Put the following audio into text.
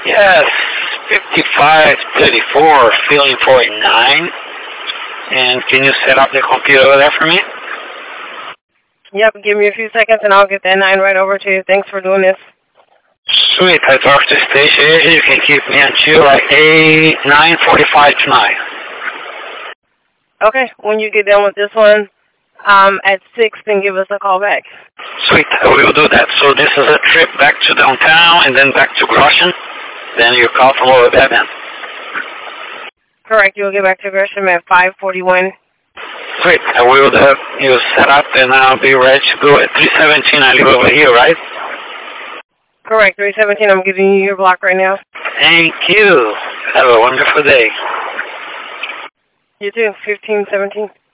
Yes, 5534, feeling 49. And can you set up the computer over there for me? Yep, give me a few seconds and I'll get that 9 right over to you. Thanks for doing this. Sweet, I talked to station agent. You can keep me until like 9:45 tonight. Okay, when you get done with this one, at 6, then give us a call back. Sweet, I will do that. So this is a trip back to downtown and then back to Gratian. Then you call from over there then. Correct, you'll get back to Gresham at 5:41. Sweet, I will have you set up and I'll be ready to go at 317. I live over here, right? Correct, 317. I'm giving you your block right now. Thank you. Have a wonderful day. You too, 1517.